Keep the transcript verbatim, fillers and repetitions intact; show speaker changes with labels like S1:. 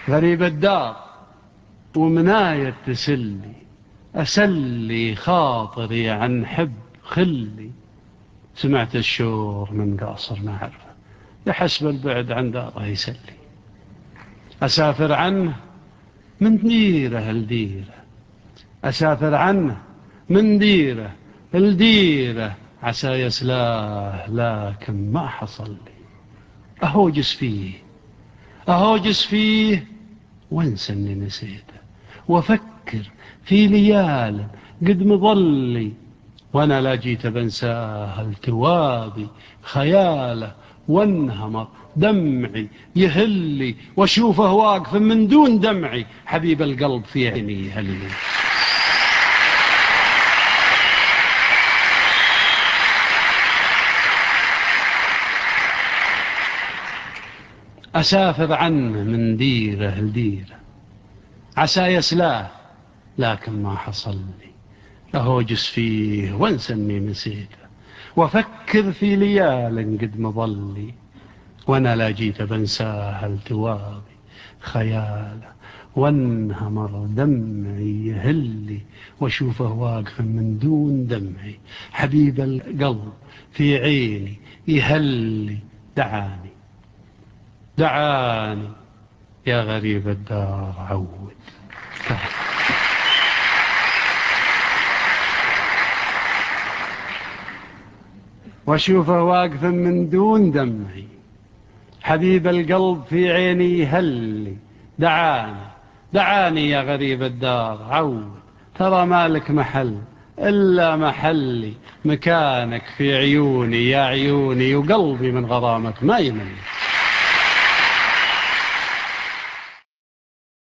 S1: غريب الدار ومناية تسلي، أسلي خاطري عن حب خلي. سمعت الشور من قاصر معرفة، يحسب البعد عن داره يسلي. أسافر عنه من ديره لديره، أسافر عنه من ديره لديره، عسى يسلاه لكن ما حصل لي. أهوجس فيه أهوجس فيه وانسى اني نسيته، وافكر في ليال قد مظلي، وانا لا جيت بنساه التوابي خياله، وانهمر دمعي يهلي، واشوفه واقف من دون دمعي، حبيب القلب في عيني يهلي. أسافر عنه من ديره لديره، عسى يسلاه لكن ما حصل لي. أهوجس فيه وانسى اني نسيته، وافكر في ليال قد مظلي، وانا لا جيت بنساه التوابي خياله، وانهمر دمعي يهلي، واشوفه واقف من دون دمعي، حبيب القلب في عيني يهلي. دعاني دعاني يا غريب الدار عود. واشوفه واقف من دون دمعي، حبيب القلب في عيني يهلي. دعاني دعاني يا غريب الدار عود، ترى مالك محل إلا محلي، مكانك في عيوني يا عيوني، وقلبي من غرامك ما يمل.